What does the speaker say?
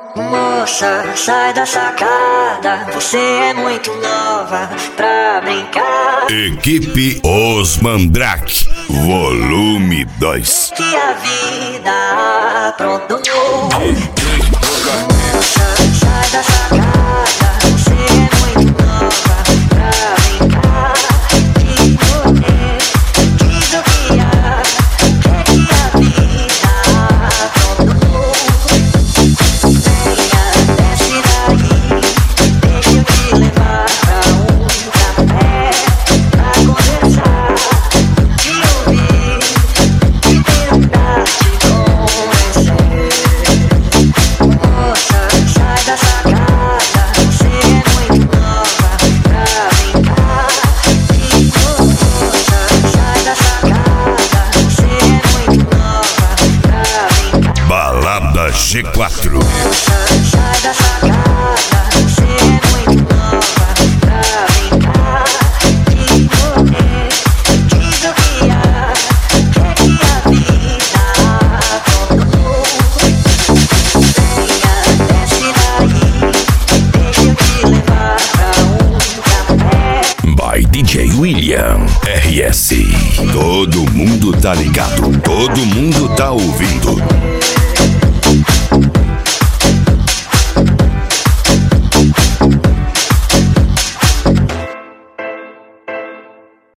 Moça, sai da sacada, você é muito nova pra brincar. Equipe Os Mandrake, volume 2. Que a vida aprontou. Moça, sai da sacada, você é muito nova pra brincar. E você quis opiar, é que a vida aprontou. Venha, desce daí, deixa eu te levar pra um café, pra conversar, te ouvir e tentar te convencer. Moça, sai da sacada, você é muito nova pra brincar. E moça, sai da sacada, você é muito nova pra brincar. Balada G4. Sai da sacada, você é muito nova pra brincar. E você quis opiar, é que a vida aprontou. Venha, desce daí, deixa eu te levar pra um café. By DJ William RS. Todo mundo tá ligado, todo mundo tá ouvindo.